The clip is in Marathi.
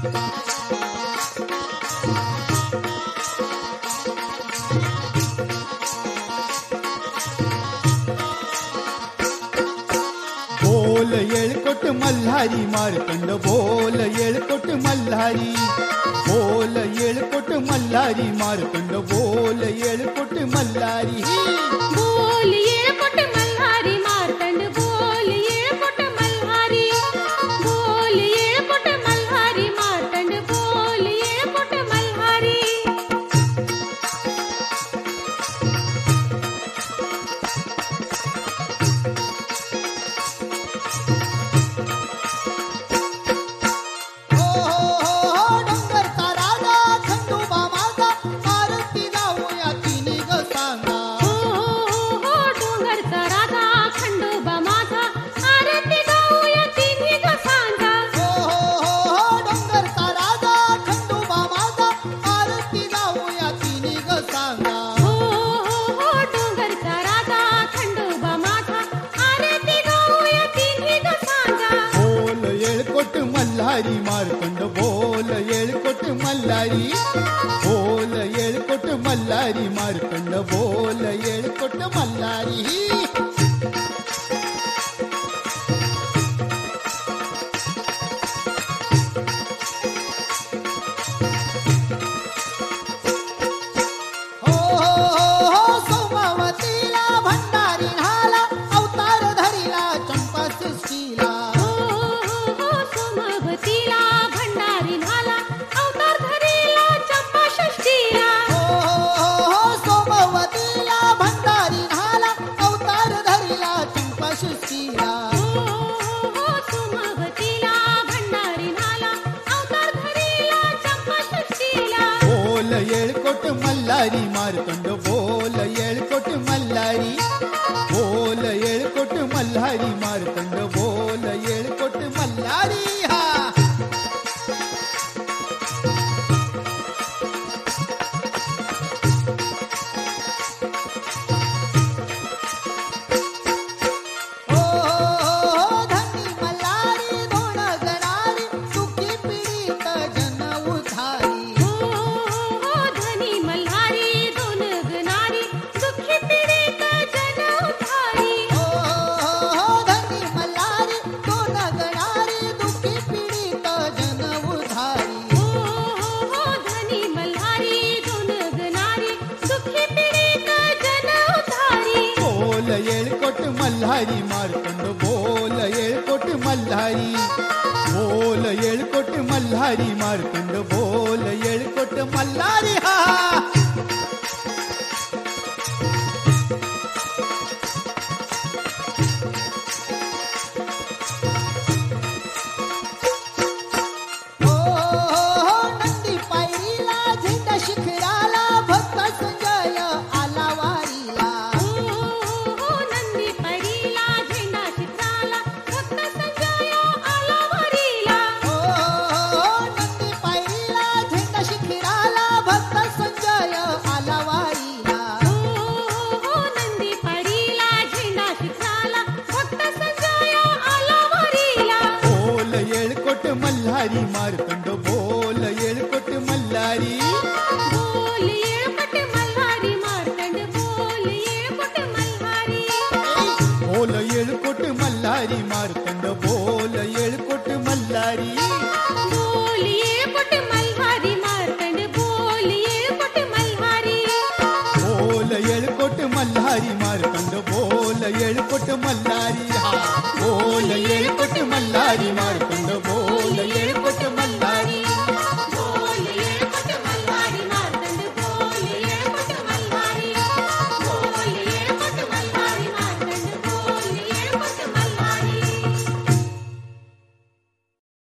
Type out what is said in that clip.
बोल येळकोट मल्हारी मार्तंड बोल येळकोट मल्हारी बोल येळकोट मल्हारी मार्तंड बोल येळकोट मल्हारी बोल येळकोट मल्हारी मार्तंड बोल येळकोट मल्हारी बोल येळकोट मल्हारी मार्तंड बोल येळकोट मल्हारी मल्हारी मार्तंड बोल येळकोट मल्हारी बोल येळकोट मल्हारी मार्तंड बोल येळकोट मल्हारी येळकोट मल्हारी मार्तंड बोल येळकोट मल्हारी बोल येळकोट मल्हारी मार्तंड बोल येळकोट मल्हारी हा येळकोट मल्हारी मार्तंड बोल येळकोट मल्हारी बोल येळकोट मल्हारी मार्तंड बोल येळकोट मल्हारी हा मल्हारी मार्तंड बोल येळकोट मल्हारी बोल येळकोट मल्हारी मार्तंड बोल येळकोट मल्हारी बोल येळकोट मल्हारी मार्तंड बोल येळकोट मल्हारी बोल येळकोट मल्हारी मार्तंड बोल येळकोट मल्हारी बोल येळकोट मल्हारी मार्तंड बोल येळकोट मल्हारी हा बोल येळकोट मल्हारी